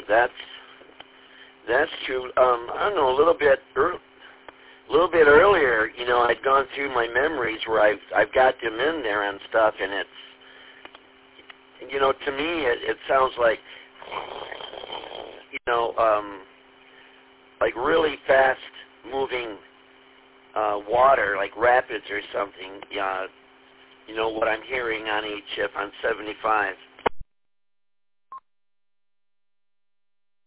That's true. I don't know, a little bit earlier, you know, I'd gone through my memories where I've got them in there and stuff, and it's, you know, to me it sounds like, you know, like really fast moving water, like rapids or something. You know what I'm hearing on HF on 75.